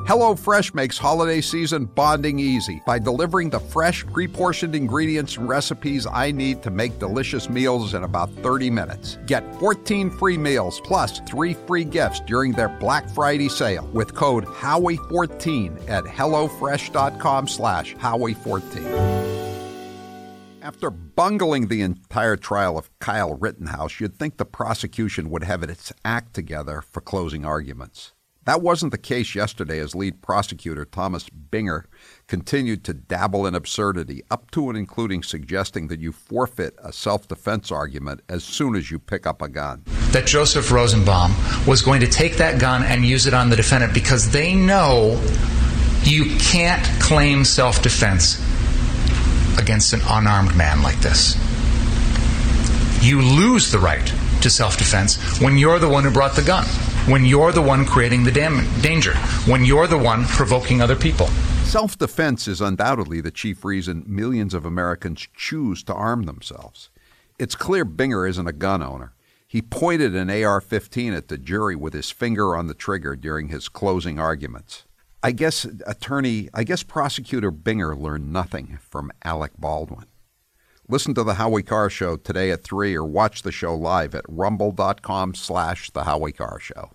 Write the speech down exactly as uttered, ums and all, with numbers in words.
HelloFresh makes holiday season bonding easy by delivering the fresh, pre-portioned ingredients and recipes I need to make delicious meals in about thirty minutes. Get fourteen free meals plus three free gifts during their Black Friday sale with code Howie fourteen at HelloFresh.com slash Howie14. After bungling the entire trial of Kyle Rittenhouse, you'd think the prosecution would have its act together for closing arguments. That wasn't the case yesterday as lead prosecutor Thomas Binger continued to dabble in absurdity, up to and including suggesting that you forfeit a self-defense argument as soon as you pick up a gun. That Joseph Rosenbaum was going to take that gun and use it on the defendant because they know you can't claim self-defense against an unarmed man like this. You lose the right to self-defense when you're the one who brought the gun, when you're the one creating the dam- danger, when you're the one provoking other people. Self-defense is undoubtedly the chief reason millions of Americans choose to arm themselves. It's clear Binger isn't a gun owner. He pointed an A R fifteen at the jury with his finger on the trigger during his closing arguments. I guess attorney, I guess prosecutor Binger learned nothing from Alec Baldwin. Listen to The Howie Carr Show today at three or watch the show live at rumble.com slash The Howie Carr Show.